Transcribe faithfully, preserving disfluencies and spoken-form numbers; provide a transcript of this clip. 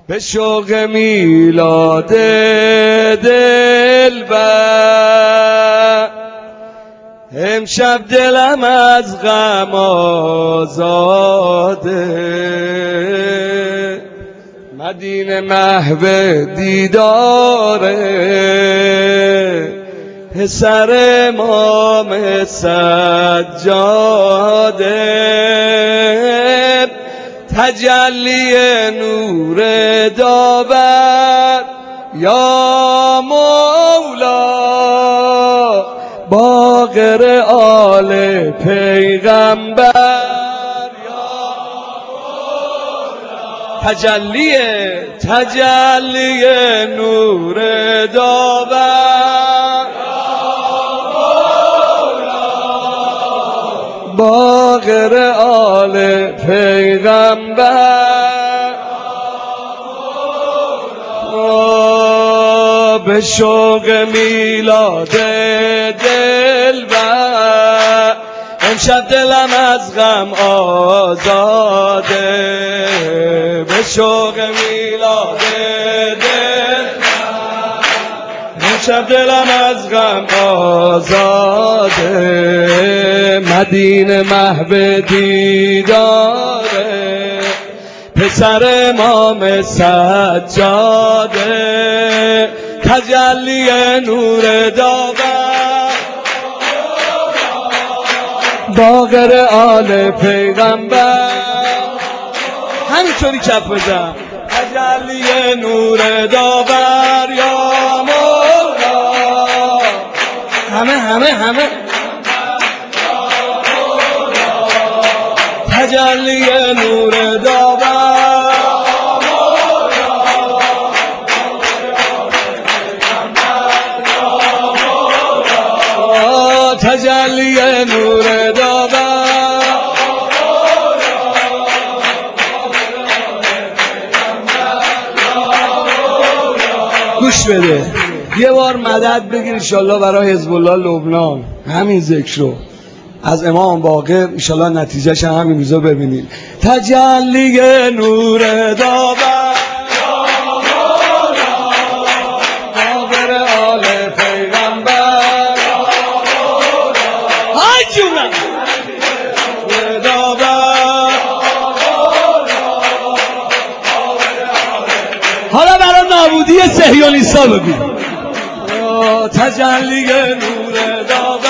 به شوق میلاد دلبر امشب دلم از غم آزاده مدینه محو دیداره پسر امام سجاده تجلی نور داور یا مولا باقر آل پیغمبر یا مولا تجلی تجلی نور داور باقر آل پیغمبر به شوق میلاد دلبر امشب دلم از غم آزاده به شوق میلاد دلبر امشب دلم از غم آزاده مدینه محو دیداره پسر امام سجاده تجلی نور داور باقر آل پیغمبر همینطوری کف بزن تجلی نور داور یا مولا همه همه همه تجلی نور داور تجلی نور داور گوش بده یه بار مدد بگیر انشالله برای حزب الله لبنان همین ذکر رو از امام باقر انشالله نتیجهش همین روزا ببینید تجلی نور داور باقر آل پیغمبر های جونم داور حالا برای نابودی صهیونیستا بگو تجلی نور داور